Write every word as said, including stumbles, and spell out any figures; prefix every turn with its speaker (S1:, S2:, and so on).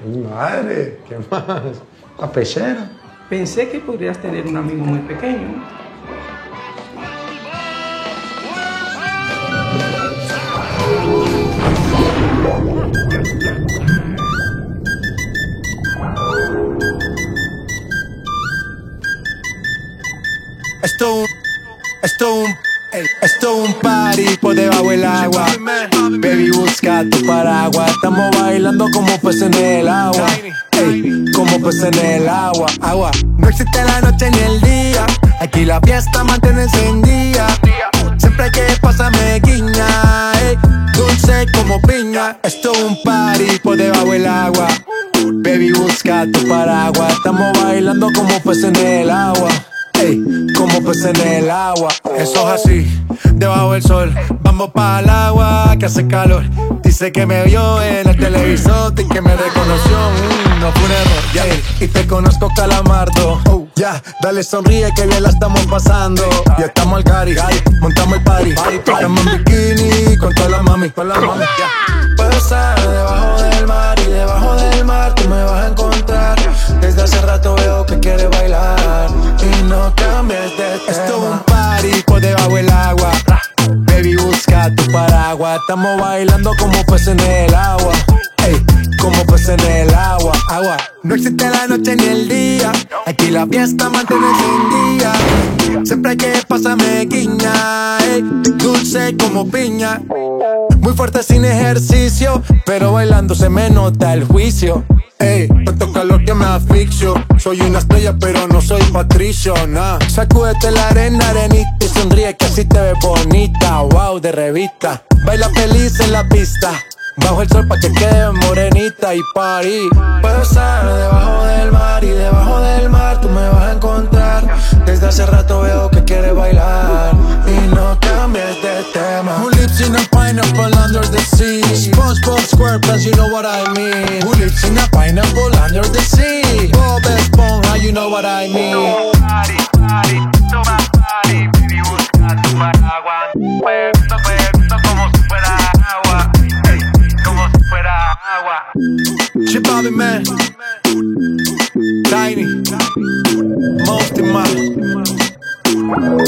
S1: Mi madre, ¿qué más? La pechera.
S2: Pensé que podrías tener un amigo muy pequeño.
S3: Esto un, esto un, esto un party por debajo del agua. Baby, busca tu paraguas. Estamos bailando como peces en el agua. Ey, como peces en el agua, agua. No existe la noche ni el día. Aquí la fiesta mantiene encendida. Siempre hay que pasarme guiña. Ey, dulce como piña. Esto es un party por debajo del agua. Baby, busca tu paraguas. Estamos bailando como peces en el agua. Ey, como peces en el agua. Eso es así, debajo del sol. Vamos para el agua que hace calor. Dice que me vio en el televisor y que me reconoció. Mm, no fue un error, yeah. Y te conozco, Calamardo. Oh, ya, yeah. Dale sonríe que bien la estamos pasando. Ya estamos al cari, montamos el party. Estamos en bikini con todas las mami, con las mami, yeah. Puedo estar debajo del mar y debajo del mar tú me vas a encontrar. Desde hace rato veo que quieres bailar y no cambies de tema. Esto es un party por debajo del agua. Baby, busca tu paraguas. Estamos bailando como peces en el agua. Ey, como peces en el agua, agua. No existe la noche ni el día. Aquí la fiesta mantiene encendida. Siempre hay que pasarme guiña. Ey, dulce como piña. Muy fuerte sin ejercicio, pero bailando se me nota el juicio. Ey, tanto calor que me asfixio. Soy una estrella pero no soy Patricio, nah. Sacúdete la arena, arenita y sonríe que así te ves bonita. Wow, de revista. Baila feliz en la pista. Bajo el sol pa' que quede morenita y party. Puedo estar debajo del mar y debajo del mar tú me vas a encontrar. Desde hace rato veo que quieres bailar y no cambies de tema. Who lives in a pineapple under the sea? SpongeBob SquarePants, you know what I mean. Who lives in a pineapple under the sea? Bob Esponja, you know what I mean.
S4: Party, party, toma party, baby, busca tu paraguas. Puesto, puesto como si fuera agua. Hey, como si fuera agua.
S3: Chip Bobby, man. Tiny. Multi, man.